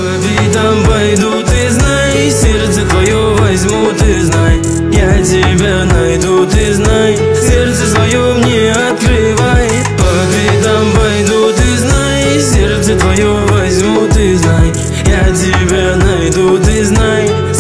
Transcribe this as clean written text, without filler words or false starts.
битам пойду, ты знай, сердце твое возьму, ты знай. Я тебя найду, ты знай, сердце свое мне открывай. По битам пойду, ты знай, сердце твое возьму, ты знай. Я тебя найду, ты знай,